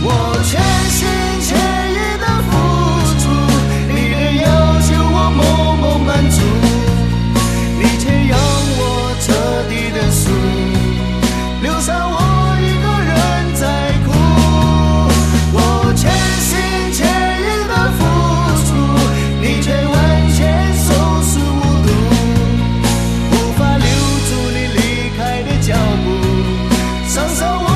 我全心全意的付出，你的要求我默默满足，你却让我彻底的输，留下我一个人在哭。我全心全意的付出，你却完全熟视无睹，无法留住你离开的脚步，伤伤我